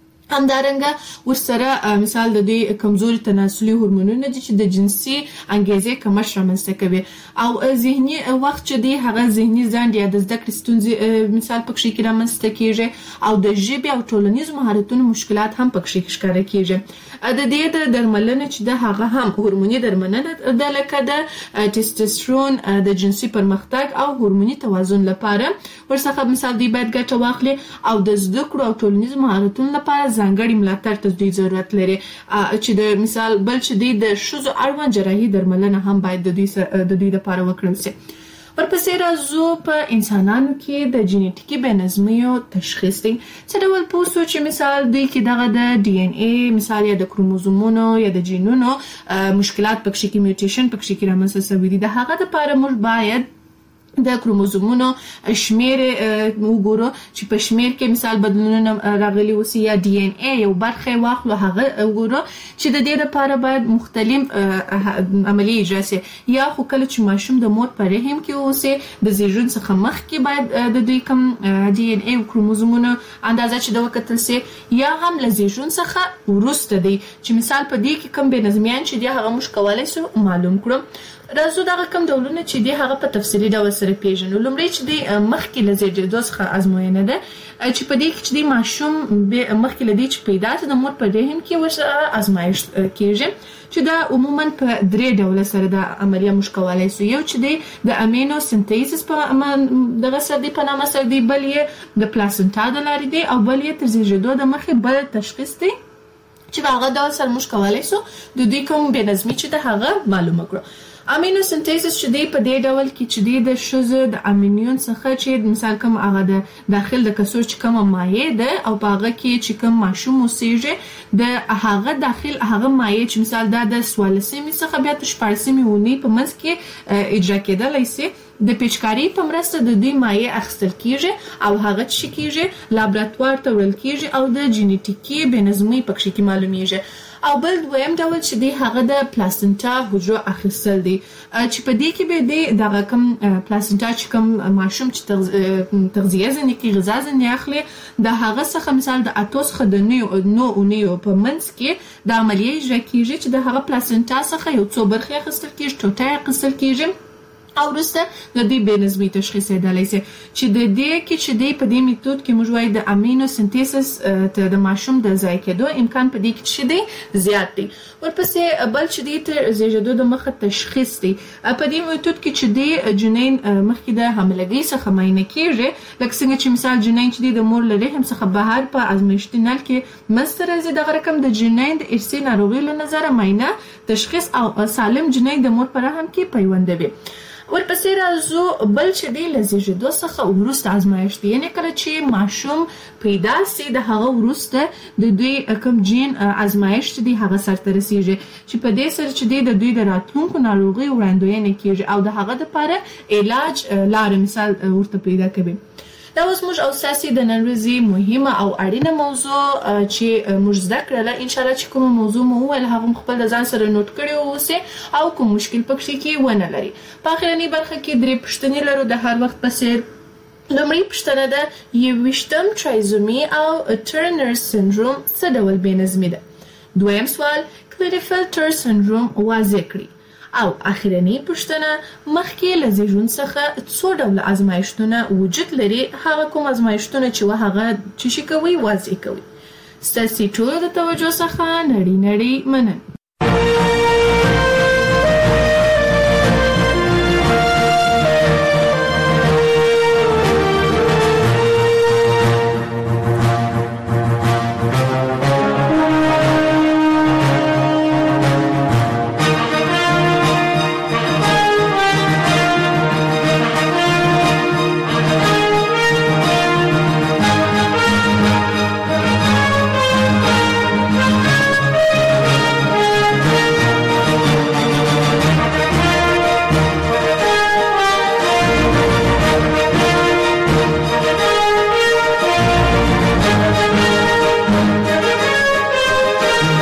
S16: همدارنګه ورسره مثال د دې کمزوري تناسلي هورمونونه دي چې د جنسي انګیزې کمښت رامنځته کوي او ذهني وخت چې دی هغه ذهني ځنډ یا د زده کړې ستونزې مثال پکې کې رامنځته کیږي او د ژبې او ټولنیز مهارتونو مشکلات هم پکې ښکاره کیږي. د دې د درملنه چې د هغه هم هورموني درملنه د لکه د ټستوسترون د جنسي پرمختګ او هورموني توازن لپاره ورڅخه مثال دی باید ګټه واخلي او د زده کړو او ټولنیز مهارتونو لپاره ځانګړي ملاتړ ته دوی ضرورت لري چې د مثال بل چې د ښځو اړوند جراحي درملنه هم باید د دوی لپاره وکړل شي. ورپسې راځو په انسانانو کې د جینیټیکي بېنظمیو تشخیص دی. څه ډول پوه شو چې مثال دوی کې دغه د ډي ان اے مثال یا د کروموزومونو یا د جینونو مشکلات پکې کې میوټیشن پکې کې رامنځته شوي دي. د هغه لپاره موږ باید د کروموزومونو شمیر وګورو چې په شمیر کې مثال بدلونونه راغلي وسی یا ډي ان اے یو برخه واخلو هغه وګورو چې د دې لپاره باید مختلف عملی اجرا شي یا خو کله چې ماشوم د مور په رحم کې اوسه د زیږون څخه مخکې باید د دوی کوم ډي ان اے کروموزومونو اندازه چې د وکتل شي یا هم له زیږون څخه وروسته دی چې مثال په دې کې کوم بېنظمیان چې دی هغه موږ کولای شو معلوم کړو. راځو دغه کوم ډولونه چې دی هغه په تفصیلي ډول سره پیژنو. لومړی چې دی مخکې له زیږېدو څخه ازموینه ده چې په دې کې چې دی ماشوم مخکې له دې چې پیدا شي د مور په رحم کې ورسره ازمایښت کیږي چې دا عموما په درې ډوله سره د عملیه موږ کولای شو. یو چې دی د امینو سنتیزس په دغه سره دی په نامه سره دی، بل یې د پلاسنټا د لارې دی او بل یې تر زیږېدو د مخکې بل تشخیص دی چې هغه ډول سره موږ کولای شو د دوی کوم بېنظمي چې د هغه معلومه کړو. امینو سنتیزس چې دی په دې ډول کې چې دی د ښځو د امینیون څخه چې مثال کوم هغه د داخل د کڅوړ چې کومه مایع ده او په هغه کې چې کوم ماشوم اوسېږي د هغه داخل هغه مایع چې مثال دا د 14مې څخه بیا تر 14مې اونۍ په منځ کې اجرا کېدلی شي د پیچکاري په مرسته د دوی مایع اخیستل کیږي او هغه چې کیږي لابراتوار ته وړل کیږي او د جینیټیکي بېنظمۍ پکې کې معلومیږي. او بل دویم ډول چې دی هغه د پلاسنټا حجرو اخیستل دی چې په دې کې به دی دغه کوم پلاسنټا چې کوم ماشوم چې تغذیه ځنې کې غذا ځنې اخلي د هغه څخه مثال د اتوس خه د نو اونیو په منځ کې د عملیه اجرا کیږي چې د هغه پلاسنټا څخه یو څو برخې اخیستل کیږي، ټوټه اخیستل کیږي او وروسته د دې بېنظمۍ تشخیص یېدلی شي چې د دې کې چې دی په دې میتود کې موږ وایو د امینو سنتیسس ته د ماشوم د ضایع کېدو امکان په دې کې چې دی زیات دی. ورپسې بل چې دی تر زیږېدو د مخه تشخیص دی په دې میتود کې چې دی جنین مخکې د حاملګۍ څخه معاینه کیږي لکه څنګه چې مثال جنین چې دی د مور له رحم څخه بهر په ازمایښتي نل کې منځته راځي دغه رقم د جنین د ارثي ناروغۍ له نظره معاینه تشخیص او سالم جنین د مور په رحم کې پیوندوي. ورپسې راځو بل چې دی له زیږېدو څخه وروسته ازمایښت دی، یعنې کله چې ماشوم پیدا سي د هغه وروسته د دوی کوم جین ازمایښت دی هغه سرته رسیږي چې په دې سره چې دی د دوی د راتلونکو ناروغیو وړاندوینه کیږي او د هغه دپاره علاج لاره مثال ورته پیدا کوي. دا اوس موږ او ساسي د نن ورځې مهمه او اړینه موضوع چې موږ زده کړله ان شاء الله چې کوم موضوع مو ول هغه خپل د ځان سره نوٹ کړی اوسه او کوم مشکل پکې کې ونه لري. په اخرنی برخه کې درې پوښتنې لرو د هر وخت په څیر. لومړی پوښتنه ده 21 ترایزومي او ټرنر سندروم څه ډول بې نظمي ده؟ دویم سوال کلیرفلټر سندروم واضح کړئ. او اخرنی پوښتنه مخکې له زیږون څخه څو ډول ازمایښتونه وجود لري هغه کوم ازمایښتونه چې هغه چې شي کوي واضح کوي. ستاسو ټول د توجه څخه نړۍ مننه.